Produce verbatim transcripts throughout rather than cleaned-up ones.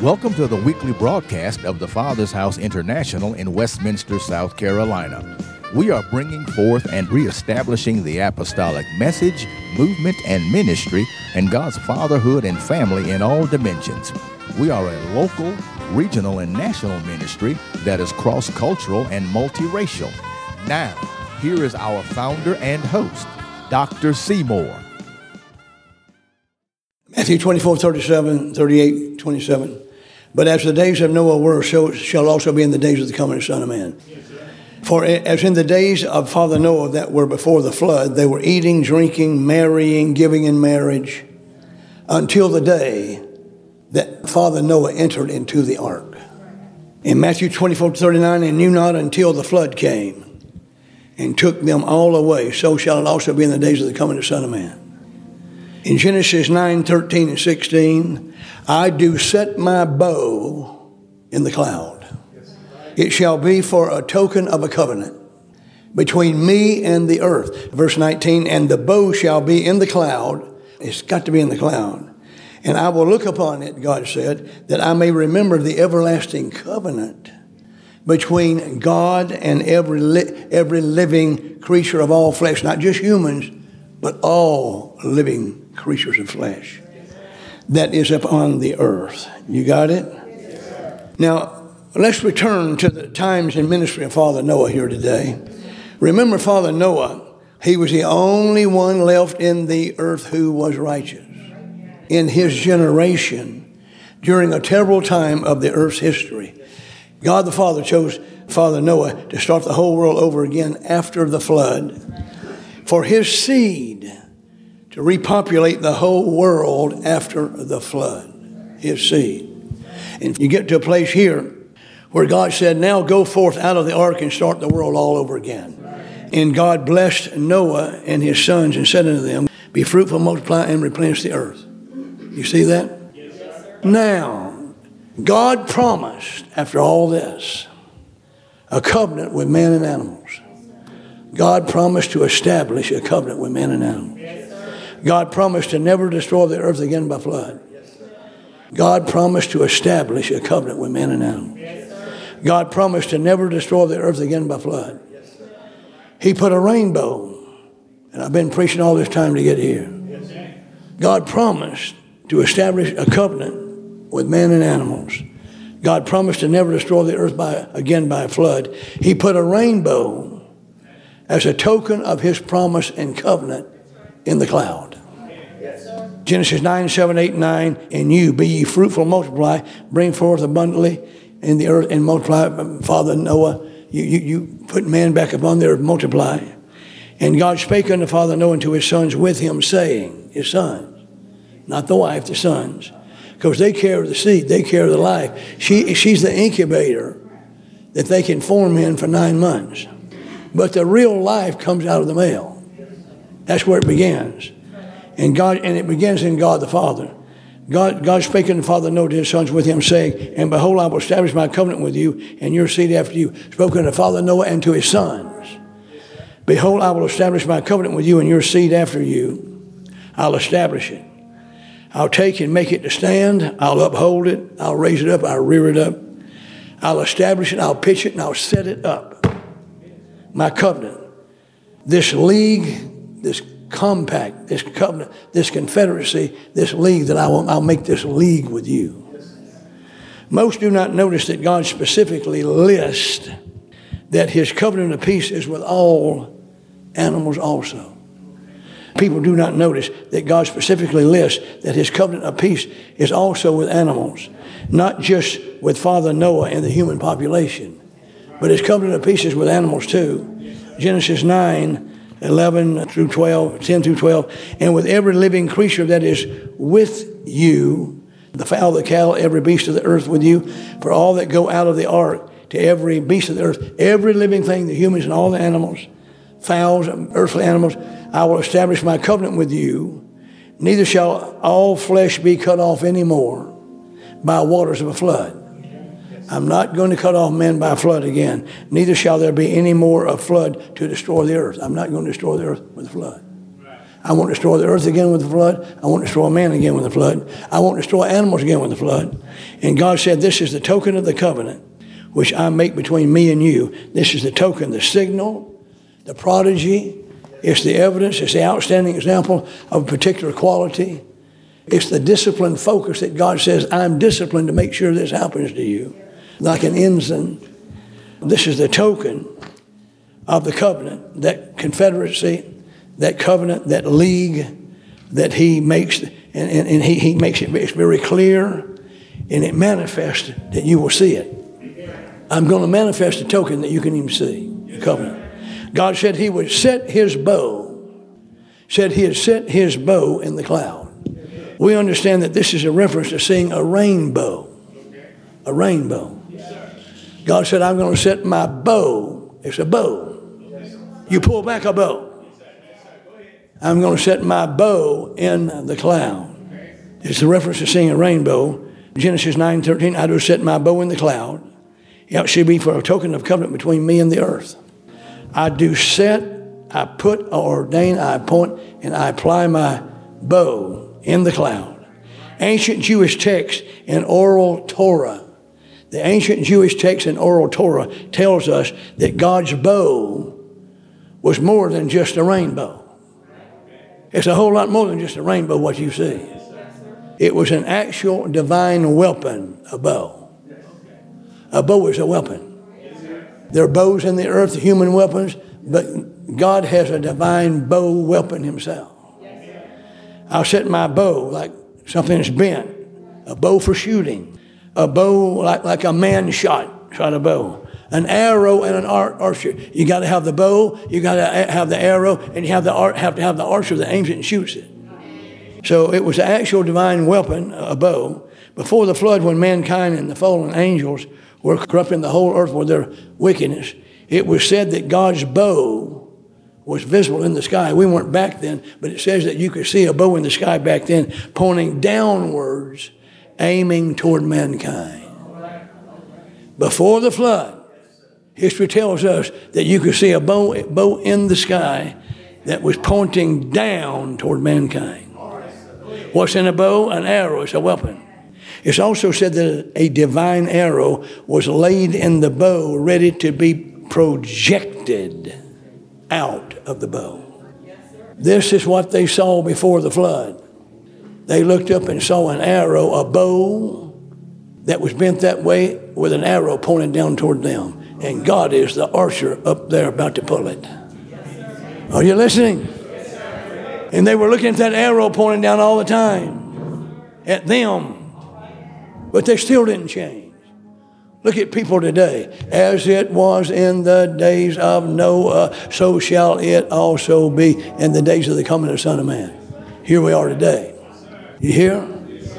Welcome to the weekly broadcast of the Father's House International in Westminster, South Carolina. We are bringing forth and reestablishing the apostolic message, movement, and ministry and God's fatherhood and family in all dimensions. We are a local, regional, and national ministry that is cross-cultural and multiracial. Now, here is our founder and host, Doctor Seymour. Matthew twenty-four, thirty-seven, thirty-eight, twenty-seven. But as the days of Noah were, so shall also be in the days of the coming of the Son of Man. Yes, For as in the days of Father Noah that were before the flood, they were eating, drinking, marrying, giving in marriage, until the day that Father Noah entered into the ark. In Matthew twenty-four, thirty-nine, and knew not until the flood came and took them all away, so shall it also be in the days of the coming of the Son of Man. In Genesis nine, thirteen, and sixteen, I do set my bow in the cloud. It shall be for a token of a covenant between me and the earth. Verse nineteen, and the bow shall be in the cloud. It's got to be in the cloud. And I will look upon it, God said, that I may remember the everlasting covenant between God and every li- every living creature of all flesh, not just humans, but all living creatures of flesh that is upon the earth. You got it? Yes, now, let's return to the times and ministry of Father Noah here today. Remember Father Noah, he was the only one left in the earth who was righteous in his generation during a terrible time of the earth's history. God the Father chose Father Noah to start the whole world over again after the flood for his seed to repopulate the whole world after the flood, his seed. And you get to a place here where God said, now go forth out of the ark and start the world all over again. And God blessed Noah and his sons and said unto them, be fruitful, multiply, and replenish the earth. You see that? Yes, now, God promised, after all this, a covenant with man and animals. God promised to establish a covenant with man and animals. God promised to never destroy the earth again by flood. God promised to establish a covenant with man and animals. God promised to never destroy the earth again by flood. He put a rainbow, and I've been preaching all this time to get here. God promised to establish a covenant with man and animals. God promised to never destroy the earth by, again by a flood. He put a rainbow as a token of his promise and covenant in the cloud. Genesis nine, seven, eight, nine, and you, be ye fruitful, multiply, bring forth abundantly in the earth and multiply. Father Noah, you, you, you put man back upon the earth, multiply. And God spake unto Father Noah and to his sons with him, saying, his sons, not the wife, the sons, because they carry the seed, they carry the life. She, she's the incubator that they can form in for nine months. But the real life comes out of the male. That's where it begins. And God, and it begins in God the Father. God, God spake unto Father Noah to his sons with him, saying, and behold, I will establish my covenant with you and your seed after you. Spoken to Father Noah and to his sons. Behold, I will establish my covenant with you and your seed after you. I'll establish it. I'll take and make it to stand. I'll uphold it. I'll raise it up. I'll rear it up. I'll establish it. I'll pitch it, and I'll set it up. My covenant. This league, this compact, this covenant, this confederacy, this league that I will, I'll make this league with you. Most do not notice that God specifically lists that his covenant of peace is with all animals also. People do not notice that God specifically lists that his covenant of peace is also with animals, not just with Father Noah and the human population, but his covenant of peace is with animals too. Genesis nine, eleven through twelve, ten through twelve, and with every living creature that is with you, the fowl, the cattle, every beast of the earth with you, for all that go out of the ark, to every beast of the earth, every living thing, the humans and all the animals, fowls, earthly animals, I will establish my covenant with you. Neither shall all flesh be cut off anymore by waters of a flood. I'm not going to cut off men by flood again. Neither shall there be any more of flood to destroy the earth. I'm not going to destroy the earth with a flood. I won't destroy the earth again with the flood. I won't destroy man again with the flood. I won't destroy animals again with the flood. And God said, this is the token of the covenant which I make between me and you. This is the token, the signal, the prodigy. It's the evidence. It's the outstanding example of a particular quality. It's the disciplined focus that God says, I'm disciplined to make sure this happens to you. Like an ensign. This is the token of the covenant, that confederacy, that covenant, that league that he makes, and, and, and he, he makes it it's very clear, and it manifests that you will see it. I'm going to manifest a token that you can even see, the covenant. God said he would set his bow, said he had set his bow in the cloud. We understand that this is a reference to seeing a rainbow, a rainbow. God said, I'm going to set my bow, it's a bow. You pull back a bow. I'm going to set my bow in the cloud. It's a reference to seeing a rainbow. Genesis nine thirteen, I do set my bow in the cloud. It should be for a token of covenant between me and the earth. I do set, I put, I ordain, I appoint, and I apply my bow in the cloud. Ancient Jewish text in oral Torah. The ancient Jewish text in oral Torah tells us that God's bow was more than just a rainbow. It's a whole lot more than just a rainbow, what you see. It was an actual divine weapon, a bow. A bow is a weapon. There are bows in the earth, human weapons, but God has a divine bow weapon himself. I'll set my bow like something that's bent, a bow for shooting, a bow like, like a man shot, shot a bow. An arrow and an archer. You got to have the bow, you got to have the arrow, and you have the ar- have to have the archer that aims it and shoots it. So it was an actual divine weapon, a bow. Before the flood, when mankind and the fallen angels were corrupting the whole earth with their wickedness, it was said that God's bow was visible in the sky. We weren't back then, but it says that you could see a bow in the sky back then, pointing downwards, aiming toward mankind. Before the flood, history tells us that you could see a bow, bow in the sky that was pointing down toward mankind. What's in a bow? An arrow. It's a weapon. It's also said that a divine arrow was laid in the bow, ready to be projected out of the bow. This is what they saw before the flood. They looked up and saw an arrow, a bow that was bent that way with an arrow pointing down toward them. And God is the archer up there about to pull it. Are you listening? And they were looking at that arrow pointing down all the time at them. But they still didn't change. Look at people today. As it was in the days of Noah, so shall it also be in the days of the coming of the Son of Man. Here we are today. You hear?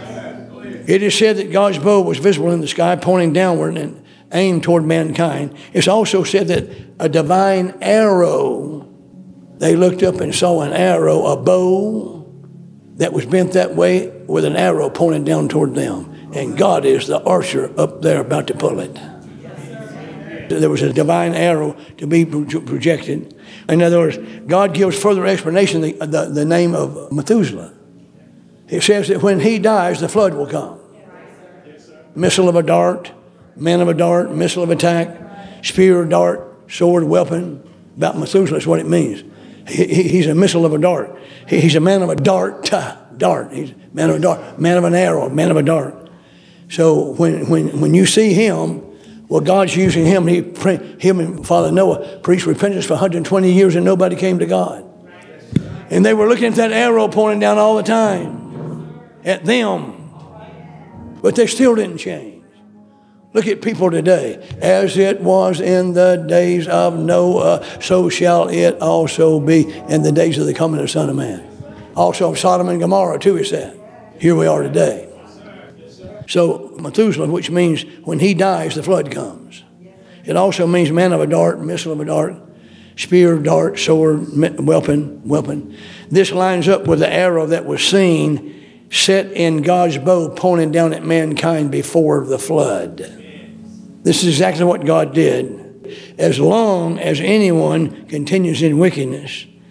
It is said that God's bow was visible in the sky, pointing downward and aimed toward mankind. It's also said that a divine arrow, they looked up and saw an arrow, a bow that was bent that way with an arrow pointing down toward them. And God is the archer up there about to pull it. There was a divine arrow to be projected. In other words, God gives further explanation the, the, the name of Methuselah. It says that when he dies, the flood will come. Missile of a dart, man of a dart, missile of attack, spear, dart, sword, weapon. About Methuselah is what it means. He, he, he's a missile of a dart. He, he's a man of a dart, dart. He's a man of a dart, man of an arrow, man of a dart. So when, when, when you see him, well, God's using him. He, him and Father Noah preached repentance for one hundred twenty years and nobody came to God. And they were looking at that arrow pointing down all the time at them. But they still didn't change. Look at people today. As it was in the days of Noah, so shall it also be in the days of the coming of the Son of Man. Also of Sodom and Gomorrah too, it said. Here we are today. So Methuselah, which means when he dies, the flood comes. It also means man of a dart, missile of a dart, spear, dart, sword, weapon, weapon. This lines up with the arrow that was seen set in God's bow pointing down at mankind before the flood. This is exactly what God did. As long as anyone continues in wickedness,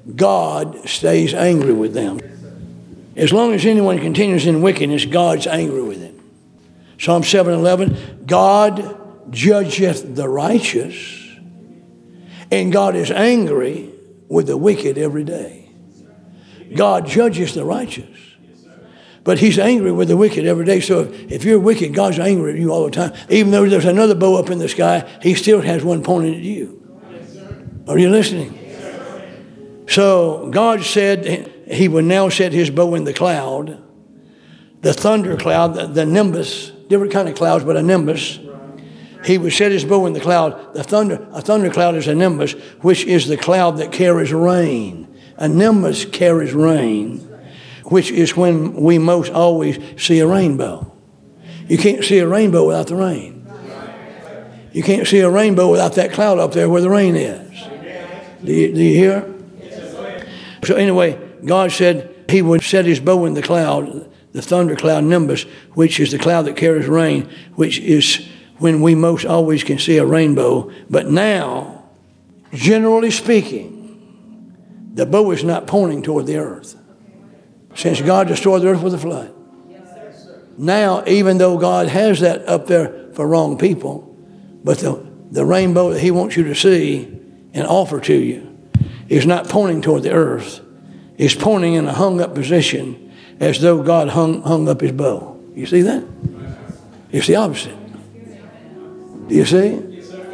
God stays angry with them. As long as anyone continues in wickedness, God's angry with him. Psalm seven eleven, God judgeth the righteous, and God is angry with the wicked every day. God judges the righteous, but he's angry with the wicked every day. So if, if you're wicked, God's angry at you all the time. Even though there's another bow up in the sky, he still has one pointed at you. Are you listening? So God said he would now set his bow in the cloud, the thunder cloud, the, the nimbus, different kind of clouds, but a nimbus. He would set his bow in the cloud. The thunder, a thunder cloud is a nimbus, which is the cloud that carries rain. A nimbus carries rain, which is when we most always see a rainbow. You can't see a rainbow without the rain. You can't see a rainbow without that cloud up there where the rain is. Do you, do you hear? So anyway, God said he would set his bow in the cloud, the thunder cloud nimbus, which is the cloud that carries rain, which is when we most always can see a rainbow. But now, generally speaking, the bow is not pointing toward the earth. Since God destroyed the earth with a flood. Now, even though God has that up there for wrong people, but the, the rainbow that he wants you to see and offer to you is not pointing toward the earth. It's pointing in a hung up position as though God hung, hung up his bow. You see that? It's the opposite. Do you see?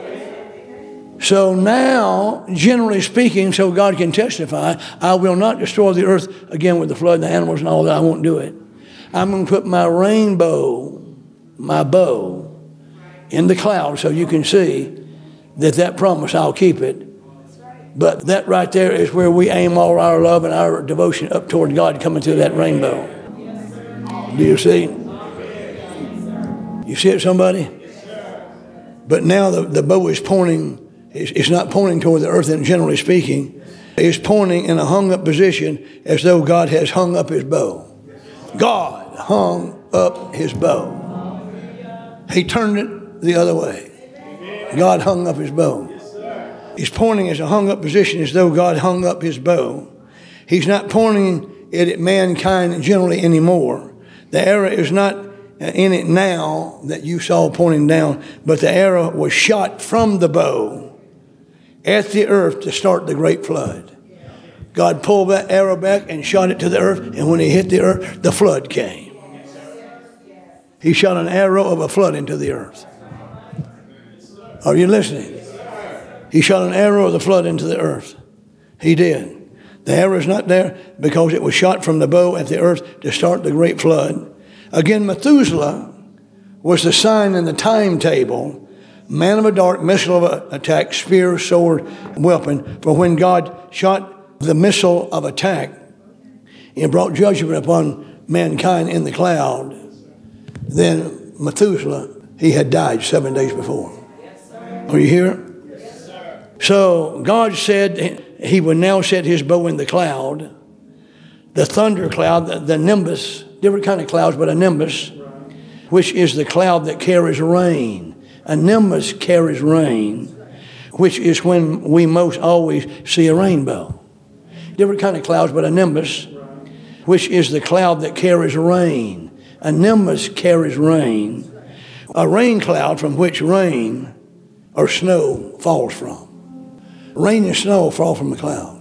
So now, generally speaking, so God can testify, I will not destroy the earth again with the flood and the animals and all that. I won't do it. I'm going to put my rainbow, my bow, in the cloud so you can see that that promise, I'll keep it. But that right there is where we aim all our love and our devotion up toward God coming through that rainbow. Do you see? You see it, somebody? But now the, the bow is pointing, it's, it's not pointing toward the earth, and generally speaking, it's pointing in a hung up position as though God has hung up his bow. God hung up his bow. He turned it the other way. God hung up his bow. He's pointing as a hung up position as though God hung up his bow. He's not pointing it at mankind generally anymore. The arrow is not in it now that you saw pointing down, but the arrow was shot from the bow at the earth to start the great flood. God pulled that arrow back and shot it to the earth, and when it hit the earth, the flood came. He shot an arrow of a flood into the earth. Are you listening? He shot an arrow of the flood into the earth. He did. The arrow is not there because it was shot from the bow at the earth to start the great flood. Again, Methuselah was the sign in the timetable, man of a dark, missile of attack, spear, sword, weapon, for when God shot the missile of attack and brought judgment upon mankind in the cloud, then Methuselah, he had died seven days before. Are you here? So God said he would now set his bow in the cloud, the thunder cloud, the, the nimbus, different kind of clouds, but a nimbus, which is the cloud that carries rain. A nimbus carries rain, which is when we most always see a rainbow. Different kind of clouds, but a nimbus, which is the cloud that carries rain. A nimbus carries rain. A rain cloud from which rain or snow falls from. Rain and snow fall from the cloud.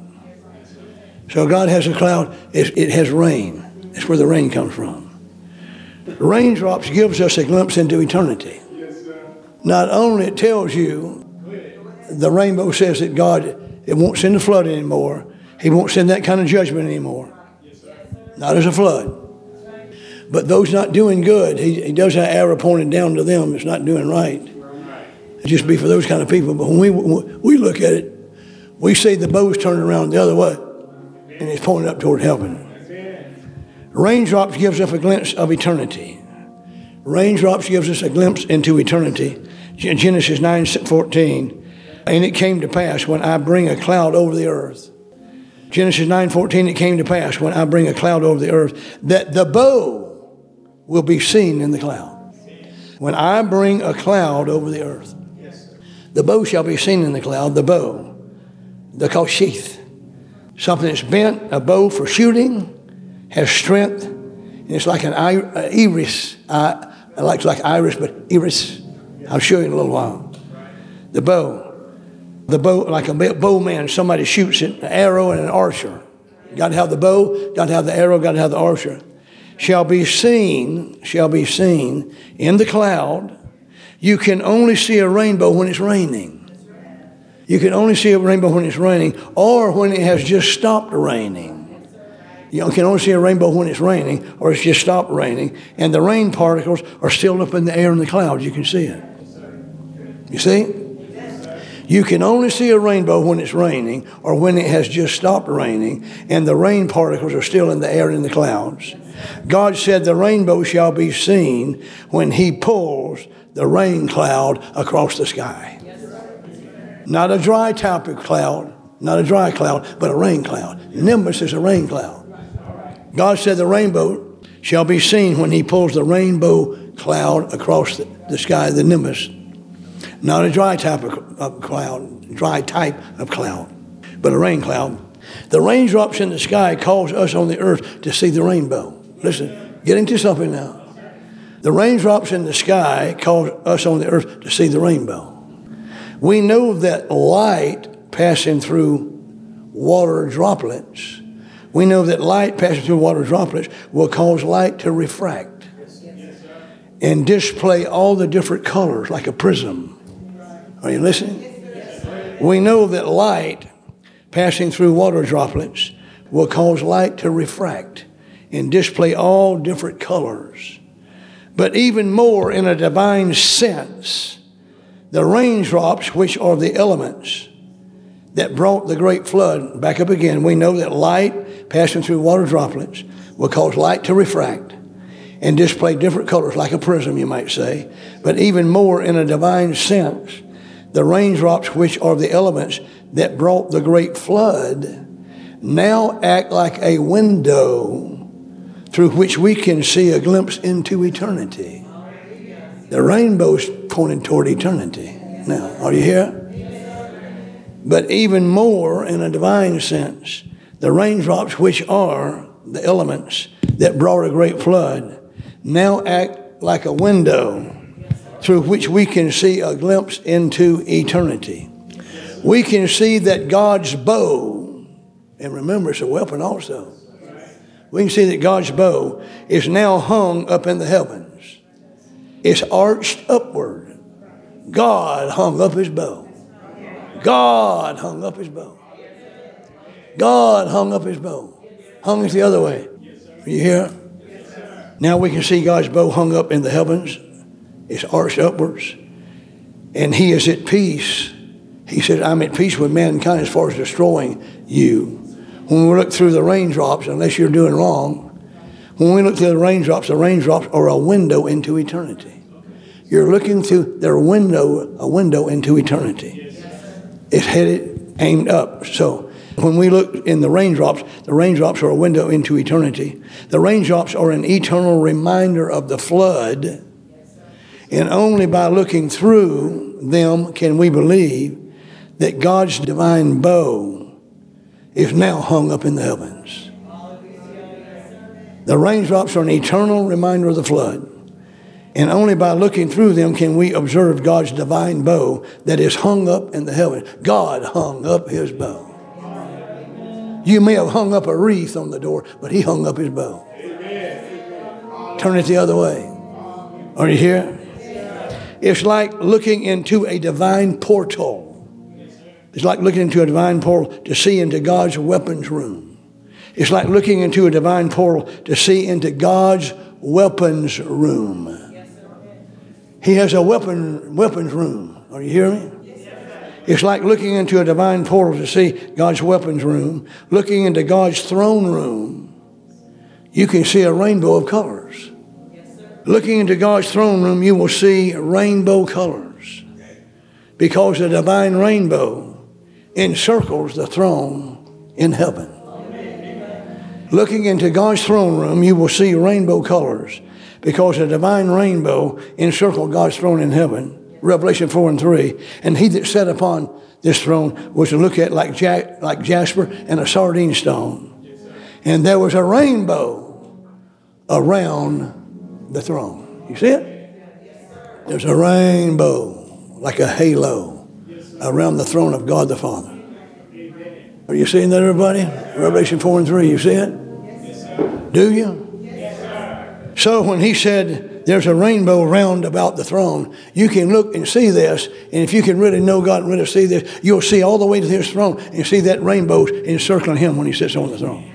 So God has a cloud, it, it has rain. That's where the rain comes from. Raindrops gives us a glimpse into eternity. Not only it tells you, the rainbow says that God, it won't send a flood anymore. He won't send that kind of judgment anymore. Not as a flood. But those not doing good, he, he does have an arrow pointed down to them. It's not doing right. It just be for those kind of people. But when we, when we look at it, we see the bow's turning around the other way, and it's pointing up toward heaven. Raindrops gives us a glimpse of eternity. Raindrops gives us a glimpse into eternity. Genesis nine fourteen, and it came to pass when I bring a cloud over the earth. Genesis nine fourteen, it came to pass when I bring a cloud over the earth, that the bow will be seen in the cloud. When I bring a cloud over the earth, the bow shall be seen in the cloud, the bow. They're called sheath. Something that's bent, a bow for shooting, has strength, and it's like an iris, uh, like like iris, but iris. I'll show you in a little while. The bow, the bow, like a bowman, somebody shoots it, an arrow and an archer. Got to have the bow, got to have the arrow, got to have the archer. Shall be seen, shall be seen in the cloud. You can only see a rainbow when it's raining. You can only see a rainbow when it's raining or when it has just stopped raining. You can only see a rainbow when it's raining or it's just stopped raining. And the rain particles are still up in the air in the clouds. You can see it. You see? You can only see a rainbow when it's raining or when it has just stopped raining and the rain particles are still in the air in the clouds. God said the rainbow shall be seen when he pulls the rain cloud across the sky. Not a dry type of cloud, not a dry cloud, but a rain cloud. Nimbus is a rain cloud. God said the rainbow shall be seen when he pulls the rainbow cloud across the, the sky, the nimbus. Not a dry type of, of cloud, dry type of cloud, but a rain cloud. The raindrops in the sky cause us on the earth to see the rainbow. Listen, get into something now. The raindrops in the sky cause us on the earth to see the rainbow. We know that light passing through water droplets, we know that light passing through water droplets will cause light to refract and display all the different colors like a prism. Are you listening? We know that light passing through water droplets will cause light to refract and display all different colors. But even more in a divine sense, the raindrops, which are the elements that brought the great flood, back up again, we know that light passing through water droplets will cause light to refract and display different colors, like a prism, you might say. But even more in a divine sense, the raindrops, which are the elements that brought the great flood, now act like a window through which we can see a glimpse into eternity. The rainbow's pointing toward eternity. Now, are you here? But even more in a divine sense, the raindrops, which are the elements that brought a great flood, now act like a window through which we can see a glimpse into eternity. We can see that God's bow, and remember it's a weapon also, we can see that God's bow is now hung up in the heavens. It's arched upward. God hung up his bow. God hung up his bow. God hung up his bow. Hung it the other way. Are you here? Now we can see God's bow hung up in the heavens. It's arched upwards. And he is at peace. He said, I'm at peace with mankind as far as destroying you. When we look through the raindrops, unless you're doing wrong, when we look through the raindrops, the raindrops are a window into eternity. You're looking through their window, a window into eternity. It's headed, aimed up. So when we look in the raindrops, the raindrops are a window into eternity. The raindrops are an eternal reminder of the flood. And only by looking through them can we believe that God's divine bow is now hung up in the heavens. The raindrops are an eternal reminder of the flood. And only by looking through them can we observe God's divine bow that is hung up in the heavens. God hung up his bow. You may have hung up a wreath on the door, but he hung up his bow. Turn it the other way. Are you here? It's like looking into a divine portal. It's like looking into a divine portal to see into God's weapons room. It's like looking into a divine portal to see into God's weapons room. He has a weapon weapons room. Are you hearing me? It's like looking into a divine portal to see God's weapons room. Looking into God's throne room, you can see a rainbow of colors. Looking into God's throne room, you will see rainbow colors. Because the divine rainbow encircles the throne in heaven. Looking into God's throne room, you will see rainbow colors. Because the divine rainbow encircled God's throne in heaven. Revelation four and three. And he that sat upon this throne was to look at like, ja- like jasper and a sardine stone. And there was a rainbow around the throne. You see it? There's a rainbow like a halo around the throne of God the Father. Are you seeing that, everybody? Revelation four and three, you see it? Do you? So when he said there's a rainbow round about the throne, you can look and see this, and if you can really know God and really see this, you'll see all the way to his throne and see that rainbow encircling him when he sits on the throne.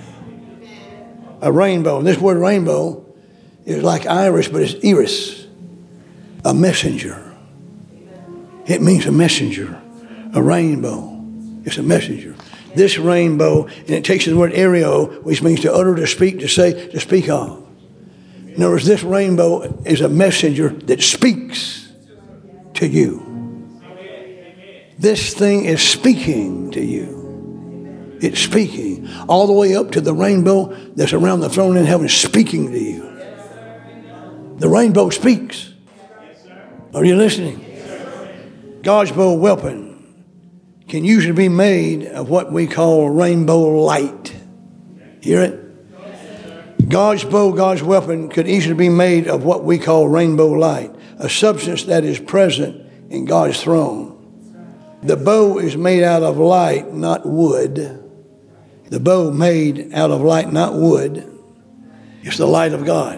A rainbow. And this word rainbow is like Irish, but it's iris. A messenger. It means a messenger. A rainbow. It's a messenger. This rainbow, and it takes the word aereo, which means to utter, to speak, to say, to speak of. In other words, this rainbow is a messenger that speaks to you. This thing is speaking to you. It's speaking all the way up to the rainbow that's around the throne in heaven, speaking to you. The rainbow speaks. Are you listening? God's bow weapon can usually be made of what we call rainbow light. Hear it? God's bow, God's weapon, could easily be made of what we call rainbow light, a substance that is present in God's throne. The bow is made out of light, not wood. The bow made out of light, not wood. It's the light of God.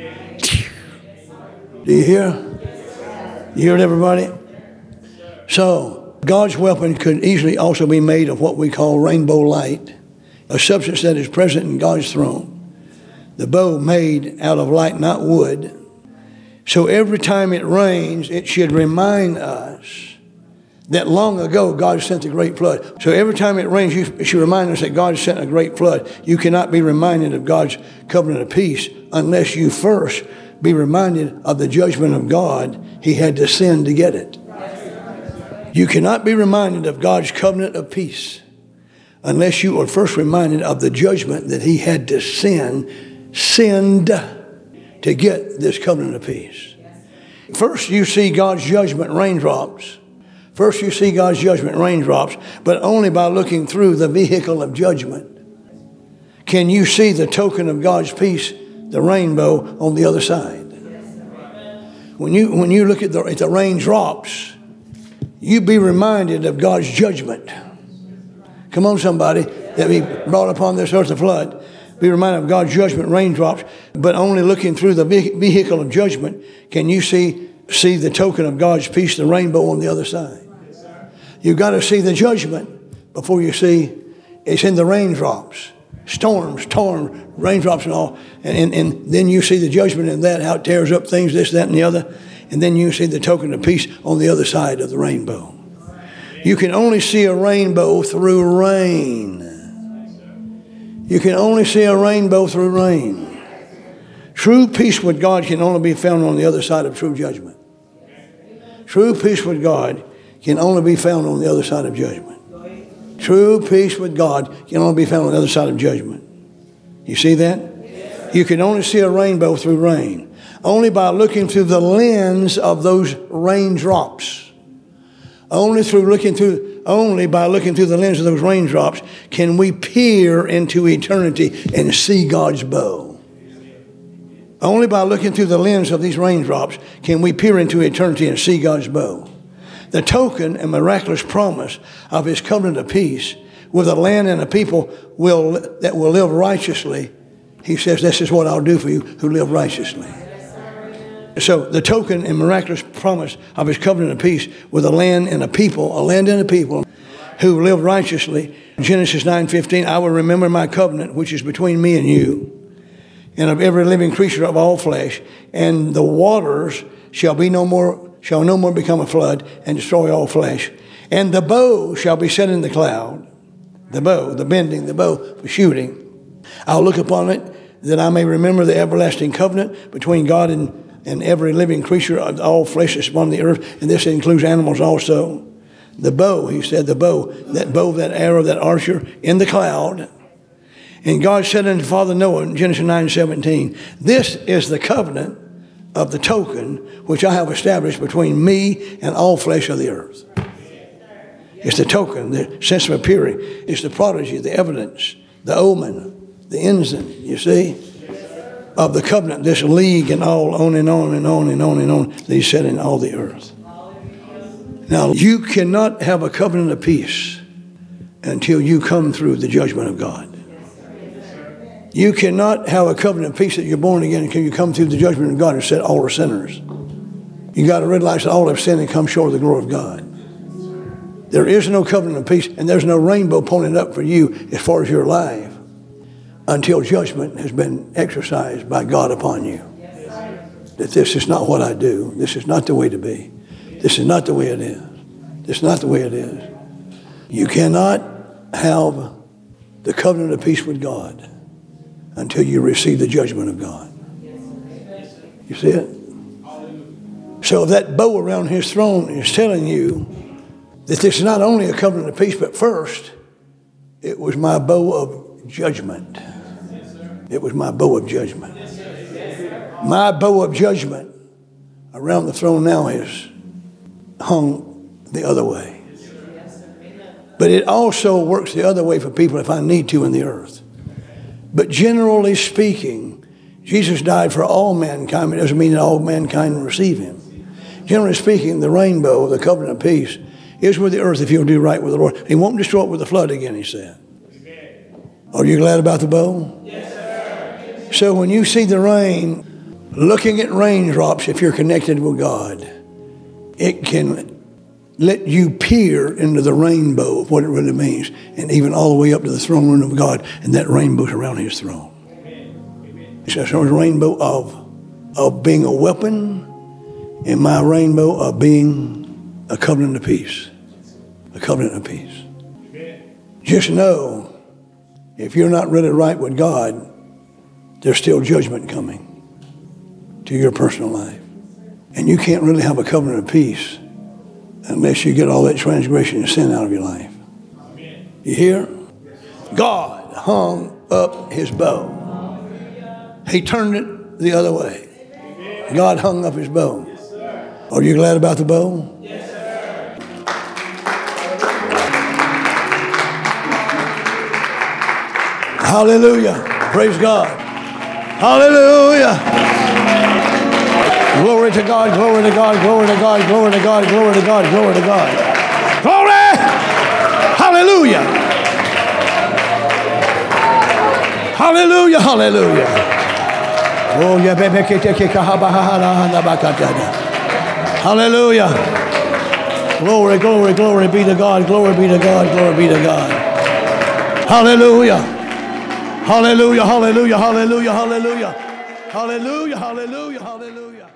Do you hear? You hear it, everybody? So, God's weapon could easily also be made of what we call rainbow light, a substance that is present in God's throne. The bow made out of light, not wood. So every time it rains, it should remind us that long ago God sent the great flood. So every time it rains, you should remind us that God sent a great flood. You cannot be reminded of God's covenant of peace unless you first be reminded of the judgment of God. He had to sin to get it. You cannot be reminded of God's covenant of peace unless you are first reminded of the judgment that he had to sin, sinned to get this covenant of peace. First you see God's judgment raindrops. First you see God's judgment raindrops, but only by looking through the vehicle of judgment can you see the token of God's peace, the rainbow on the other side. When you, when you look at the, at the raindrops, you be reminded of God's judgment. Come on, somebody, that he brought upon this earth a flood. Be reminded of God's judgment raindrops, but only looking through the vehicle of judgment can you see, see the token of God's peace, the rainbow on the other side. You've got to see the judgment before you see it's in the raindrops. Storms, storms, raindrops and all. And, and, and then you see the judgment in that, how it tears up things, this, that, and the other. And then you see the token of peace on the other side of the rainbow. You can only see a rainbow through rain. You can only see a rainbow through rain. True peace with God can only be found on the other side of true judgment. True peace with God can only be found on the other side of judgment. True peace with God can only be found on the other side of judgment. You see that? You can only see a rainbow through rain. Only by looking through the lens of those raindrops. Only through looking through, only by looking through the lens of those raindrops can we peer into eternity and see God's bow. Only by looking through the lens of these raindrops can we peer into eternity and see God's bow. The token and miraculous promise of his covenant of peace with a land and a people will that will live righteously. He says, this is what I'll do for you who live righteously. So the token and miraculous promise of his covenant of peace with a land and a people, a land and a people who live righteously. Genesis nine fifteen, I will remember my covenant which is between me and you and of every living creature of all flesh, and the waters shall be no more shall no more become a flood and destroy all flesh. And the bow shall be set in the cloud. The bow, the bending, the bow for shooting. I'll look upon it that I may remember the everlasting covenant between God and, and every living creature of all flesh that's upon the earth. And this includes animals also. The bow, he said, the bow, that bow, that arrow, that archer in the cloud. And God said unto Father Noah in Genesis nine seventeen, this is the covenant of the token which I have established between me and all flesh of the earth. It's the token, the sense of appearing. It's the prodigy, the evidence, the omen, the ensign, you see, of the covenant, this league and all, on and on and on and on and on that he set in all the earth. Now, you cannot have a covenant of peace until you come through the judgment of God. You cannot have a covenant of peace that you're born again until you come through the judgment of God and set all are sinners. You got to realize that all have sinned and come short of the glory of God. There is no covenant of peace, and there's no rainbow pointed up for you as far as you're alive until judgment has been exercised by God upon you. That this is not what I do. This is not the way to be. This is not the way it is. This is not the way it is. You cannot have the covenant of peace with God until you receive the judgment of God. You see it? So that bow around his throne is telling you that this is not only a covenant of peace, but first, it was my bow of judgment. It was my bow of judgment. My bow of judgment around the throne now is hung the other way. But it also works the other way for people if I need to in the earth. But generally speaking, Jesus died for all mankind. It doesn't mean that all mankind will receive him. Generally speaking, the rainbow, the covenant of peace, is with the earth if you'll do right with the Lord. He won't destroy it with the flood again, he said. Are you glad about the bow? Yes, sir. So when you see the rain, looking at raindrops, if you're connected with God, it can let you peer into the rainbow of what it really means, and even all the way up to the throne room of God, and that rainbow's around his throne. Amen. It's a rainbow of, of being a weapon, and my rainbow of being a covenant of peace. A covenant of peace. Amen. Just know, if you're not really right with God, there's still judgment coming to your personal life. And you can't really have a covenant of peace unless you get all that transgression and sin out of your life. Amen. You hear? God hung up his bow. He turned it the other way. God hung up his bow. Are you glad about the bow? Yes, sir. Hallelujah. Praise God. Hallelujah. Glory to God, glory to God, glory to God, glory to God, glory to God, glory to God. Glory! Hallelujah. Hallelujah, hallelujah. Oh, yeah, baby. Hallelujah. Glory, glory, glory be to God, glory be to God, glory be to God. Hallelujah. Hallelujah, hallelujah, hallelujah, hallelujah. Hallelujah, hallelujah, hallelujah.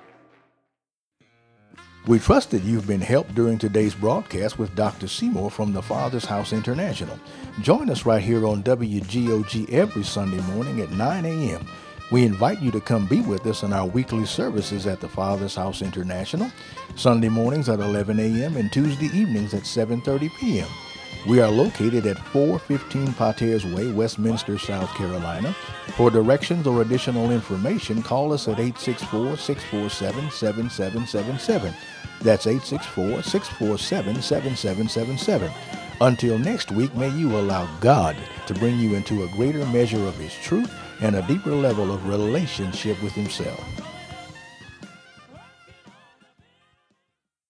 We trust that you've been helped during today's broadcast with Doctor Seymour from the Father's House International. Join us right here on W G O G every Sunday morning at nine a.m. We invite you to come be with us in our weekly services at the Father's House International, Sunday mornings at eleven a.m. and Tuesday evenings at seven thirty p.m. We are located at four fifteen Pateers Way, Westminster, South Carolina. For directions or additional information, call us at eight six four, six four seven, seven seven seven seven. That's eight six four, six four seven, seven seven seven seven. Until next week, may you allow God to bring you into a greater measure of his truth and a deeper level of relationship with himself.